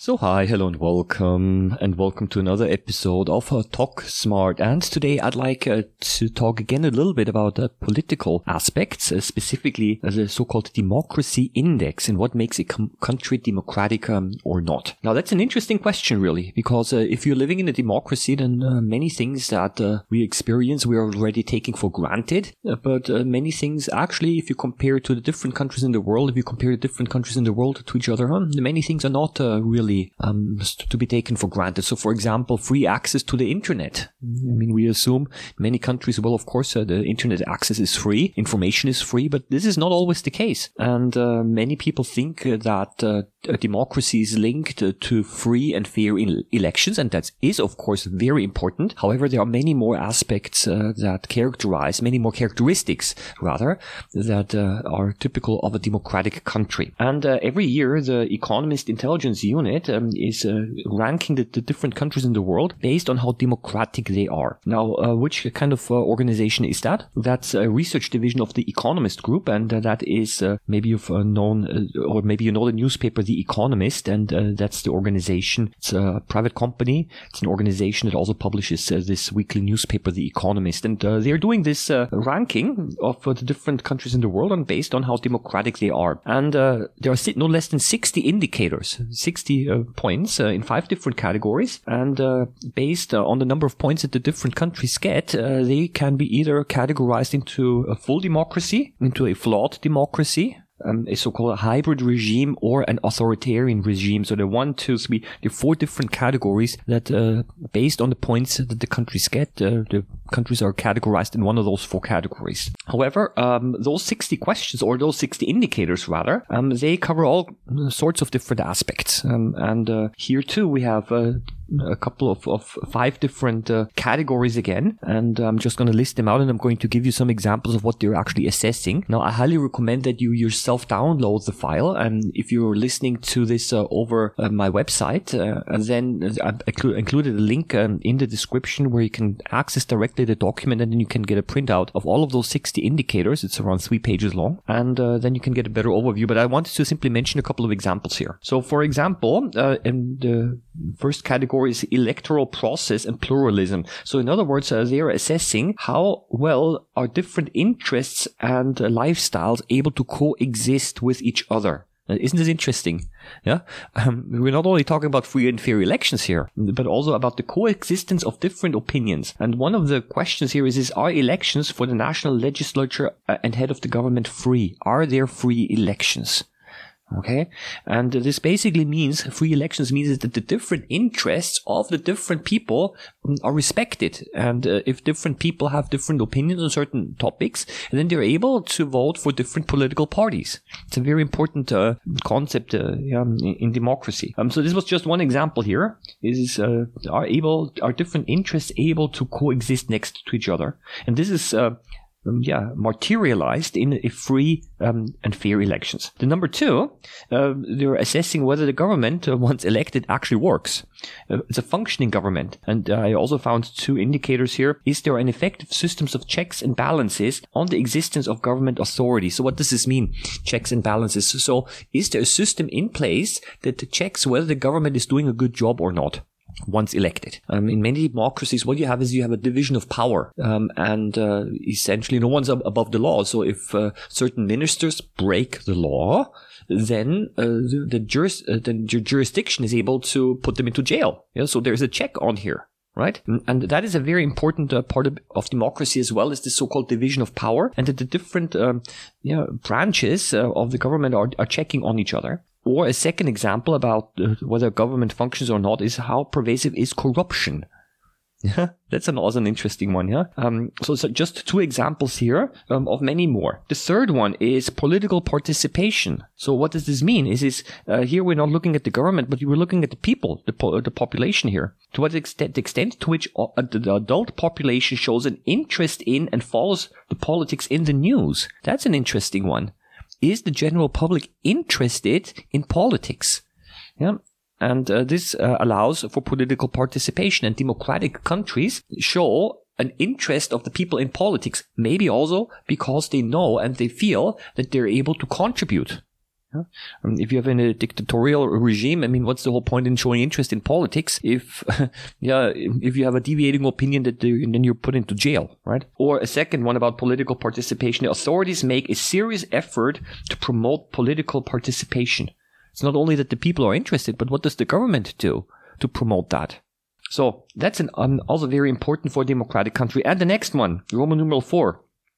So hi, hello and welcome to another episode of Talk Smart. And today I'd like to talk again a little bit about political aspects, specifically the so-called democracy index and what makes a country democratic or not. Now that's an interesting question really, because if you're living in a democracy, then many things that we experience we are already taking for granted. But many things actually, if you compare to the different countries in the world, if you compare the different countries in the world to each other, many things are not really to be taken for granted. So, for example, free access to the internet. I mean, we assume many countries, well, of course, the internet access is free, information is free, but this is not always the case. And many people think that a democracy is linked to free and fair elections, and that is, of course, very important. However, there are many more aspects many more characteristics, rather, that are typical of a democratic country. And every year, the Economist Intelligence Unit is ranking the different countries in the world based on how democratic they are. Now, which kind of organization is that? That's a research division of the Economist Group, and that is maybe you've known, or maybe you know the newspaper The Economist, and that's the organization. It's a private company. It's an organization that also publishes this weekly newspaper, The Economist, and they're doing this ranking of the different countries in the world and based on how democratic they are. And there are no less than 60 indicators, 60 points in 5 different categories, and based on the number of points that the different countries get, they can be either categorized into a full democracy, into a flawed democracy, a so-called hybrid regime, or an authoritarian regime. So there are 4 different categories that, based on the points that the countries get, the countries are categorized in one of those 4 categories. However, those 60 questions, or those 60 indicators rather, they cover all sorts of different aspects. And here too we have a couple of 5 different categories again, and I'm just going to list them out, and I'm going to give you some examples of what they're actually assessing. Now, I highly recommend that you yourself download the file, and if you're listening to this over my website, then I've included a link in the description where you can access directly the document, and then you can get a printout of all of those 60 indicators. It's around 3 pages long, and then you can get a better overview. But I wanted to simply mention a couple of examples here. So, for example, in the first category is electoral process and pluralism. So in other words, they are assessing how well are different interests and lifestyles able to coexist with each other. Isn't this interesting? Yeah, we're not only talking about free and fair elections here, but also about the coexistence of different opinions. And one of the questions here is are elections for the national legislature and head of the government free? Are there free elections? Okay, and this basically means, free elections means that the different interests of the different people are respected. And if different people have different opinions on certain topics, then they're able to vote for different political parties. It's a very important concept in democracy. So this was just one example here. Are different interests able to coexist next to each other? And this is materialized in a free and fair elections. The number 2, they're assessing whether the government, once elected, actually works. It's a functioning government. And I also found 2 indicators here. Is there an effective systems of checks and balances on the existence of government authority? So what does this mean? Checks and balances. So is there a system in place that checks whether the government is doing a good job or not once elected? In many democracies, what you have is you have a division of power, and essentially no one's above the law. So if certain ministers break the law, then the jurisdiction is able to put them into jail. Yeah, so there's a check on here. Right? And that is a very important part of democracy as well, is the so-called division of power, and that the different branches of the government are checking on each other. Or a second example about whether government functions or not is how pervasive is corruption. Yeah, that's also an interesting one. Yeah. So just 2 examples here of many more. The third one is political participation. So what does this mean? Here we're not looking at the government, but we're looking at the people, the population here. To what extent, the extent to which the adult population shows an interest in and follows the politics in the news. That's an interesting one. Is the general public interested in politics? Yeah. And this allows for political participation, and democratic countries show an interest of the people in politics, maybe also because they know and they feel that they're able to contribute. Yeah? If you have a dictatorial regime, I mean, what's the whole point in showing interest in politics if you have a deviating opinion then you're put into jail, right? Or a second one about political participation. The authorities make a serious effort to promote political participation. It's not only that the people are interested, but what does the government do to promote that? So that's also very important for a democratic country. And the next one, Roman numeral 4.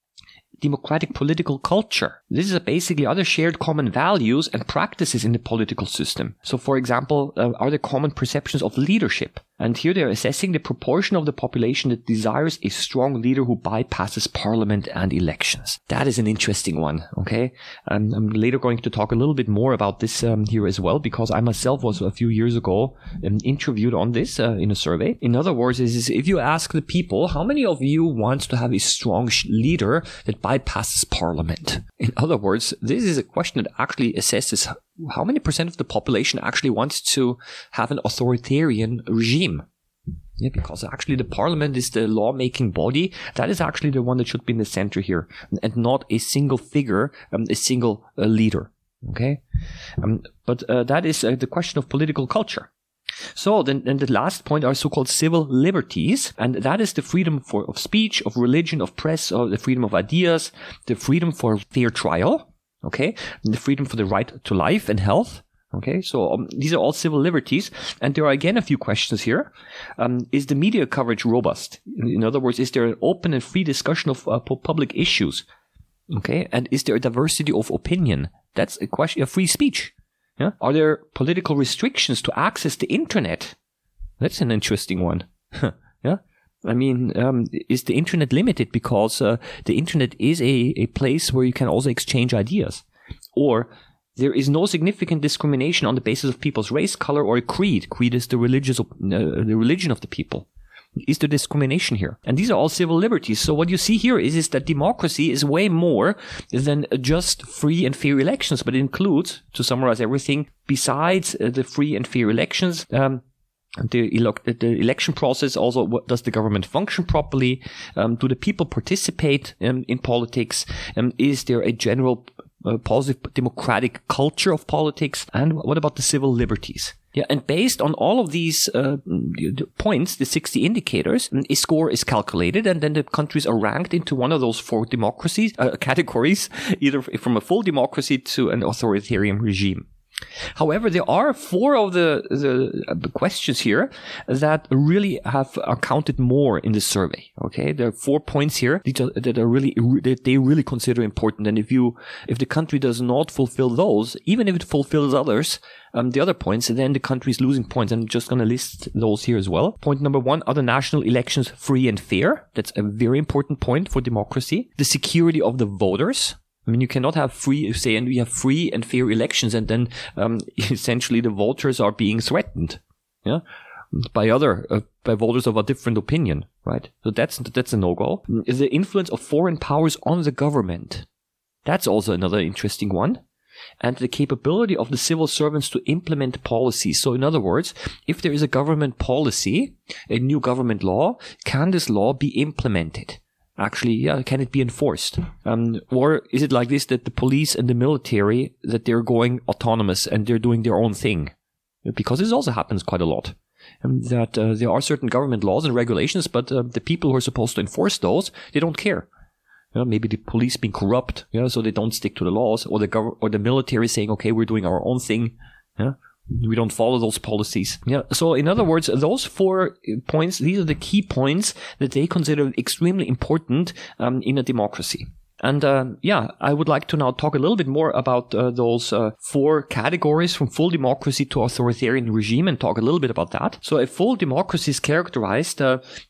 Democratic political culture. This is basically other shared common values and practices in the political system. So, for example, are there common perceptions of leadership? And here they're assessing the proportion of the population that desires a strong leader who bypasses parliament and elections. That is an interesting one, okay? I'm later going to talk a little bit more about this here as well, because I myself was a few years ago interviewed on this in a survey. In other words, is if you ask the people, how many of you want to have a strong leader that bypasses parliament? In other words, this is a question that actually assesses how many percent of the population actually wants to have an authoritarian regime. Yeah, because actually the parliament is the lawmaking body. That is actually the one that should be in the center here, and not a single figure, a single leader. Okay, but that is the question of political culture. So then the last point are so-called civil liberties, and that is the freedom of speech, of religion, of press, or the freedom of ideas, the freedom for fair trial. Okay, and the freedom for the right to life and health. Okay, so these are all civil liberties. And there are again a few questions here. Is the media coverage robust? In other words, is there an open and free discussion of public issues? Okay, and is there a diversity of opinion? That's a question of free speech. Yeah? Are there political restrictions to access the internet? That's an interesting one. Yeah. I mean, is the internet limited because the internet is a place where you can also exchange ideas? Or there is no significant discrimination on the basis of people's race, color, or creed. Creed is the religion of the people. Is there discrimination here? And these are all civil liberties. So what you see here is that democracy is way more than just free and fair elections, but it includes, to summarize everything, besides the free and fair elections, the election process. Also, does the government function properly? Do the people participate in politics? Is there a general positive democratic culture of politics? And what about the civil liberties? Yeah, and based on all of these points, the 60 indicators, a score is calculated, and then the countries are ranked into one of those 4 democracies categories, either from a full democracy to an authoritarian regime. However, there are 4 of the questions here that really are counted more in the survey. Okay, there are 4 points here that they really consider important. And if the country does not fulfill those, even if it fulfills others, the other points, then the country is losing points. I'm just going to list those here as well. Point number 1: are the national elections free and fair? That's a very important point for democracy. The security of the voters. I mean, you cannot have free and fair elections, and then essentially the voters are being threatened, yeah, by voters of a different opinion, right? So that's a no-go. Is the influence of foreign powers on the government? That's also another interesting one. And the capability of the civil servants to implement policies. So in other words, if there is a government policy, a new government law, can this law be implemented? Actually, yeah, can it be enforced? Or is it like this, that the police and the military, that they're going autonomous and they're doing their own thing? Because this also happens quite a lot. That there are certain government laws and regulations, but the people who are supposed to enforce those, they don't care. Maybe the police being corrupt, so they don't stick to the laws, or the military saying, okay, we're doing our own thing. Yeah. We don't follow those policies. Yeah. So in other words, those 4 points, these are the key points that they consider extremely important in a democracy. And I would like to now talk a little bit more about those 4 categories, from full democracy to authoritarian regime, and talk a little bit about that. So a full democracy is characterized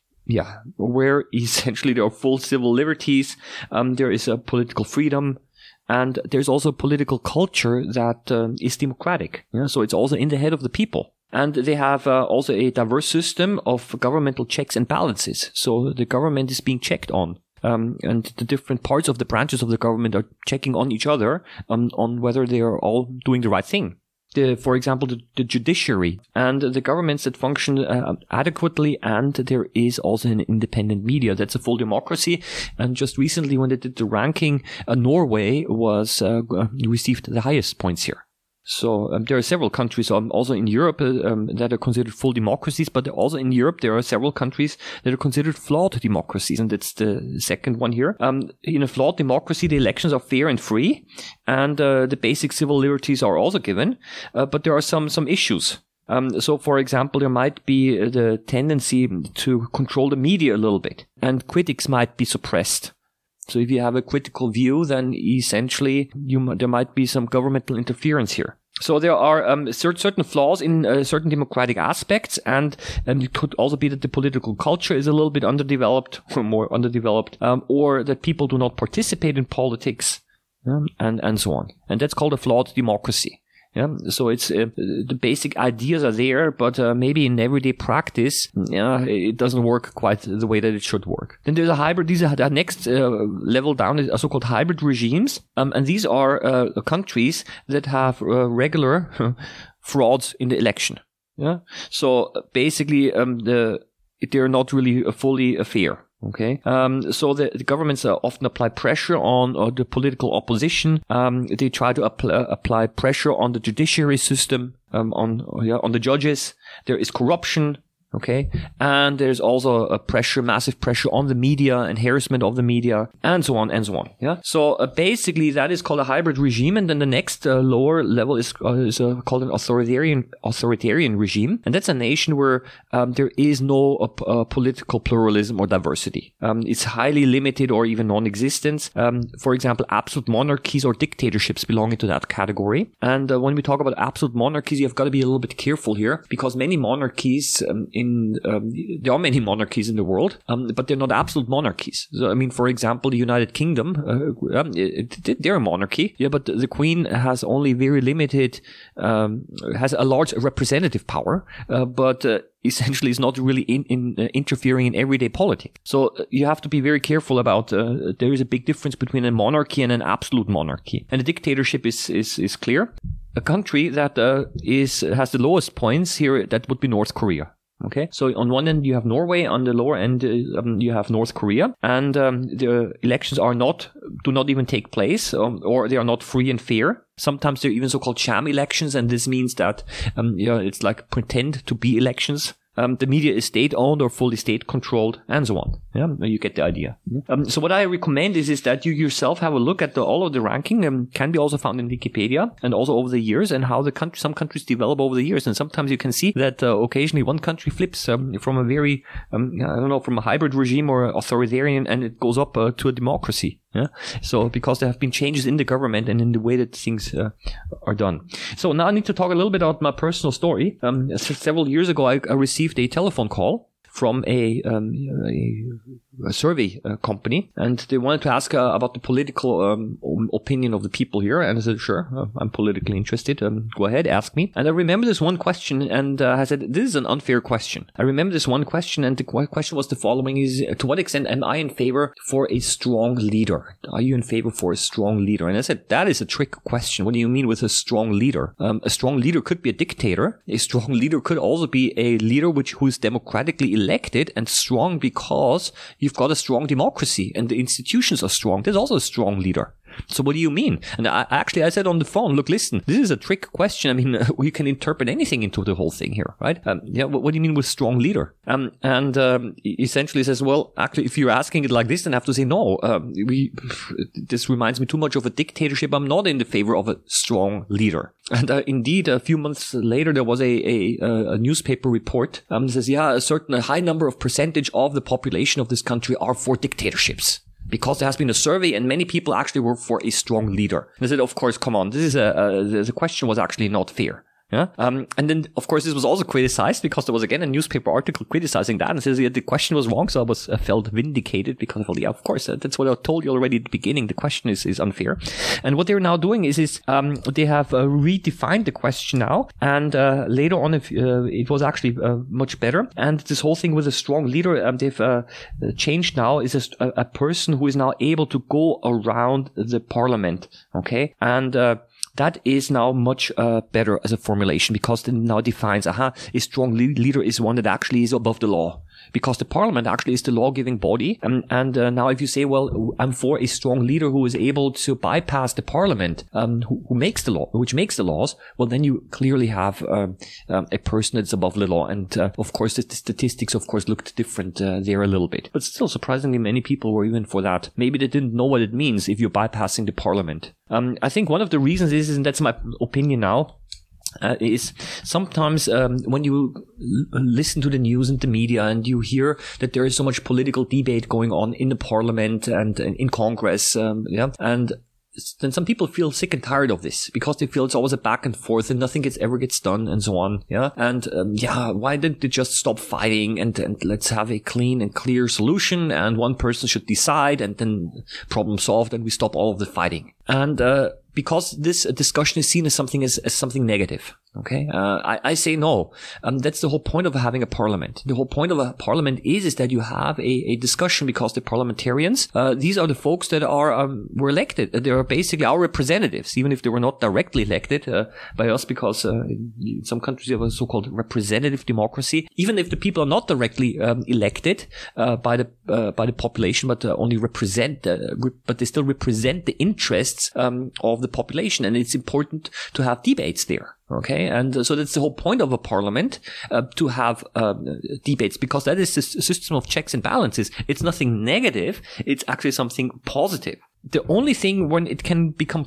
where essentially there are full civil liberties, there is a political freedom, and there's also a political culture that is democratic. So it's also in the head of the people. And they have also a diverse system of governmental checks and balances. So the government is being checked on. And the different parts of the branches of the government are checking on each other on whether they are all doing the right thing. for example, the judiciary and the governments that function adequately, and there is also an independent media. That's a full democracy. And just recently, when they did the ranking, Norway was received the highest points here. So there are several countries also in Europe that are considered full democracies, but also in Europe there are several countries that are considered flawed democracies, and that's the second one here. In a flawed democracy, the elections are fair and free, and the basic civil liberties are also given, but there are some issues. So, for example, there might be the tendency to control the media a little bit, and critics might be suppressed. So if you have a critical view, then essentially there might be some governmental interference here. So there are certain flaws in certain democratic aspects, and it could also be that the political culture is a little bit underdeveloped, or more underdeveloped, or that people do not participate in politics, and so on. And that's called a flawed democracy. Yeah, so it's the basic ideas are there, but maybe in everyday practice, it doesn't work quite the way that it should work. Then there's a hybrid. These are the next level down, are so-called hybrid regimes, and these are countries that have regular frauds in the election. Yeah, so basically, they're not really fully fair. Okay, so the governments often apply pressure on the political opposition. They try to apply pressure on the judiciary system, on the judges. There is corruption. Okay, and there's also a massive pressure on the media and harassment of the media, and so on and so on. Yeah. So basically, that is called a hybrid regime, and then the next lower level is called an authoritarian regime, and that's a nation where there is no political pluralism or diversity. It's highly limited or even non-existent. For example, absolute monarchies or dictatorships belong into that category. And when we talk about absolute monarchies, you've got to be a little bit careful here, because many monarchies there are many monarchies in the world, but they're not absolute monarchies. So, I mean, for example, the United Kingdom, they're a monarchy, but the Queen has only very limited, has a large representative power, but essentially is not really interfering in everyday politics. So you have to be very careful about, there is a big difference between a monarchy and an absolute monarchy. And a dictatorship is clear. A country that has the lowest points here, that would be North Korea. Okay, so on one end you have Norway, on the lower end you have North Korea, and the elections do not even take place, or they are not free and fair. Sometimes they're even so-called sham elections, and this means that it's like pretend to be elections. The media is state-owned or fully state-controlled, and so on. Yeah, you get the idea. So what I recommend is that you yourself have a look at all of the ranking. Can be also found in Wikipedia, and also over the years, and how some countries develop over the years. And sometimes you can see that occasionally one country flips from a very, from a hybrid regime or authoritarian, and it goes up to a democracy. Yeah. So because there have been changes in the government and in the way that things are done. So now I need to talk a little bit about my personal story. Several years ago, I received a telephone call from a survey company, and they wanted to ask about the political opinion of the people here. And I said, sure, I'm politically interested. Go ahead, ask me. And I remember this one question, and I said, this is an unfair question. I remember this one question, and the question was the following: is to what extent am I in favor for a strong leader? Are you in favor for a strong leader? And I said, that is a trick question. What do you mean with a strong leader? A strong leader could be a dictator. A strong leader could also be a leader who is democratically elected, and strong because you've got a strong democracy and the institutions are strong. There's also a strong leader. So what do you mean? And I said on the phone, look, listen, this is a trick question. I mean, you can interpret anything into the whole thing here, right? What do you mean with strong leader? Essentially says, well, actually, if you're asking it like this, then I have to say, no, this reminds me too much of a dictatorship. I'm not in the favor of a strong leader. And indeed, a few months later, there was a newspaper report that says, a high number of percentage of the population of this country are for dictatorships. Because there has been a survey and many people actually were for a strong leader. And I said, of course, come on, this is the question was actually not fair. Yeah. And then, of course, this was also criticized because there was again a newspaper article criticizing that, and it says the question was wrong. So I felt vindicated because I felt, of course, that's what I told you already at the beginning. The question is unfair. And what they're now doing is they have redefined the question now. And later on, it was actually much better. And this whole thing with a strong leader, they've changed now is a person who is now able to go around the parliament. Okay. And that is now much better as a formulation, because it now defines, a strong leader is one that actually is above the law. Because the parliament actually is the law-giving body. And now if you say, well, I'm for a strong leader who is able to bypass the parliament, who makes the law, which makes the laws, well, then you clearly have a person that's above the law. And of course, the statistics, of course, looked different there a little bit. But still, surprisingly, many people were even for that. Maybe they didn't know what it means if you're bypassing the parliament. I think one of the reasons is, and that's my opinion now, is sometimes when you listen to the news and the media and you hear that there is so much political debate going on in the parliament and in Congress, and then some people feel sick and tired of this because they feel it's always a back and forth and nothing ever gets done and so on. And why didn't they just stop fighting and let's have a clean and clear solution, and one person should decide and then problem solved and we stop all of the fighting. And because this discussion is seen as something negative. Okay. I say no. That's the whole point of having a parliament. The whole point of a parliament is that you have a discussion, because the parliamentarians, these are the folks that were elected. They are basically our representatives, even if they were not directly elected by us, because in some countries you have a so-called representative democracy. Even if the people are not directly elected by the population, but only represent, but they still represent the interests of the population, and it's important to have debates there. Okay, and so that's the whole point of a parliament, to have debates, because that is the system of checks and balances. It's nothing negative; it's actually something positive. The only thing when it can become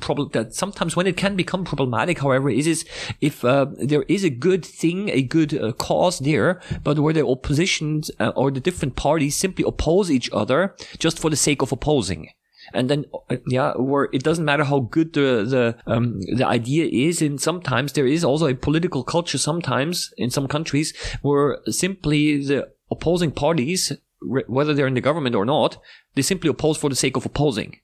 problematic, however, is if there is a good thing, a good cause there, but where the oppositions or the different parties simply oppose each other just for the sake of opposing. And then, where it doesn't matter how good the idea is, and sometimes there is also a political culture sometimes in some countries where simply the opposing parties, whether they're in the government or not, they simply oppose for the sake of opposing.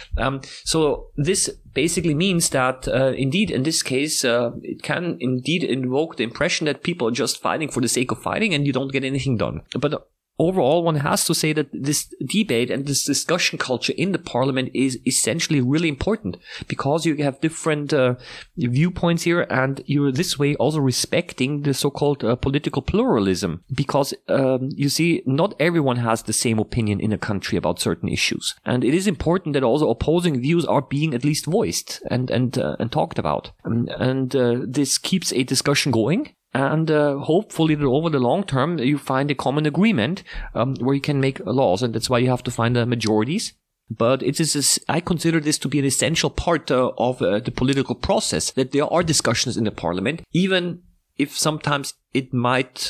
So this basically means that, indeed, in this case, it can indeed invoke the impression that people are just fighting for the sake of fighting and you don't get anything done. But overall, one has to say that this debate and this discussion culture in the parliament is essentially really important, because you have different viewpoints here, and you're this way also respecting the so-called political pluralism, because you see, not everyone has the same opinion in a country about certain issues, and it is important that also opposing views are being at least voiced and talked about, and this keeps a discussion going. And hopefully that over the long term you find a common agreement where you can make laws, and that's why you have to find majorities. But I consider this to be an essential part of the political process, that there are discussions in the parliament, even if sometimes it might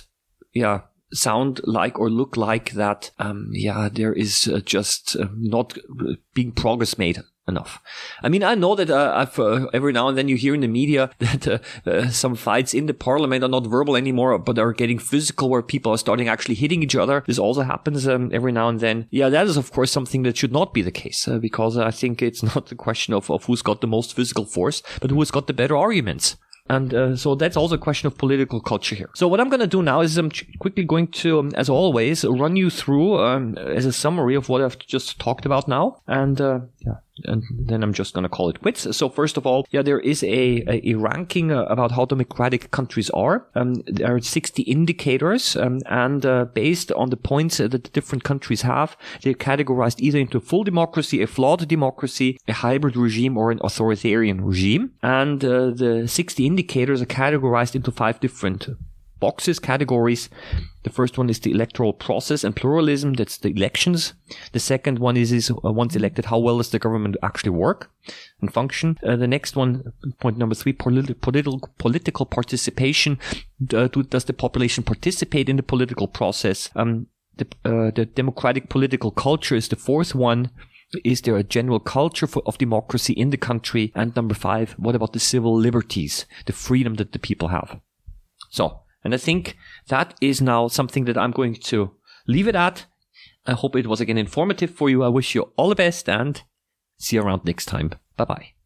sound like or look like that there is just not being progress made enough. I mean, I know that I've every now and then you hear in the media that some fights in the parliament are not verbal anymore, but are getting physical, where people are starting actually hitting each other. This also happens every now and then. Yeah, that is of course something that should not be the case, because I think it's not a question of who's got the most physical force, but who has got the better arguments. And so that's also a question of political culture here. So what I'm going to do now is I'm quickly going to, as always, run you through as a summary of what I've just talked about now. And then I'm just going to call it quits. So first of all, there is a ranking about how democratic countries are. There are 60 indicators, and based on the points that the different countries have, they're categorized either into full democracy, a flawed democracy, a hybrid regime, or an authoritarian regime. And the 60 indicators are categorized into 5 different categories. The first one is the electoral process and pluralism. That's the elections. The second one is once elected, how well does the government actually work and function? The next one, point number 3, political participation. Does the population participate in the political process? The democratic political culture is the fourth one. Is there a general culture of democracy in the country? And number 5, what about the civil liberties, the freedom that the people have? And I think that is now something that I'm going to leave it at. I hope it was again informative for you. I wish you all the best and see you around next time. Bye-bye.